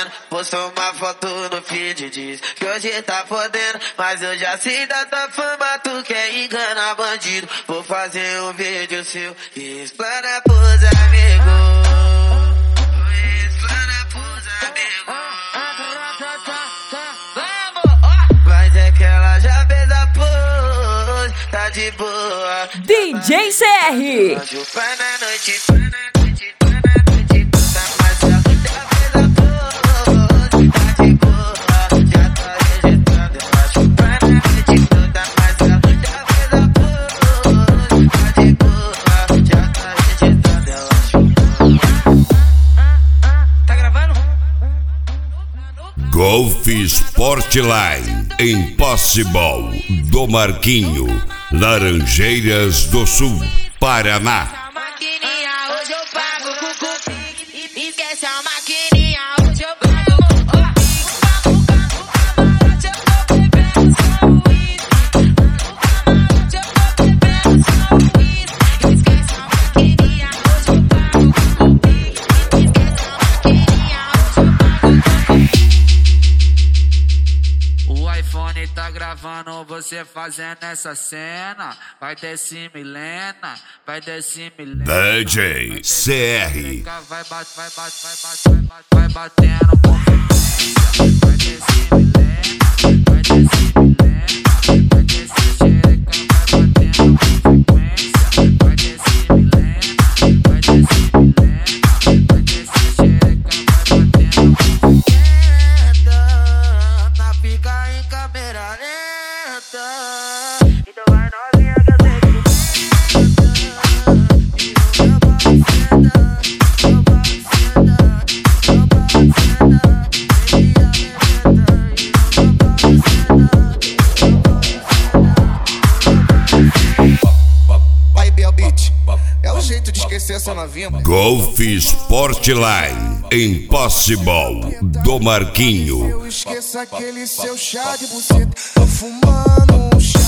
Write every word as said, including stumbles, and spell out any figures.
Postou uma foto no feed, diz que hoje tá fodendo, mas eu já sei da tua fama, tu quer enganar bandido. Vou fazer um vídeo seu e explana pros amigos. Explana pros amigos. Mas é que ela já fez a pose, tá de boa. D J C R. Vai na noite, vai na noite, vai na noite, tá mais ela já fez a pose, tá de boa. Já tá registrado, eu acho. Vai na noite toda, mas ela já fez a pose, tá de boa. Já tá registrado, eu acho. Tá gravando? Golf Sportline Impossible do Marquinho, Laranjeiras do Sul, Paraná. Maquininha, hoje eu pago com cupim. Esquece a maquininha, hoje eu pago com cupim. Hoje eu tô bebendo só uísque. Hoje eu tô bebendo só uísque. Esquece a maquininha, hoje eu pago com cupim. Esquece a maquininha, hoje eu pago com cupim. O iPhone tá gravando você fazendo essa cena. Vai descer Milena, vai descer Milena. D J C R. Vai bat, vai bat, vai bat, vai bat, vai batendo com frequência. Vai descer Milena, vai descer Milena, vai descer xereca, vai batendo com frequência. Vai descer Milena, vai descer Milena, vai descer xereca, vai batendo com frequência. Na pica em câmera lenta. Então vai novinha que eu sei que é o jeito de esquecer essa novinha. Golf Sportline Impossible do Marquinho. Eu esqueço aquele seu chá de buceta. Tô fumando um chá.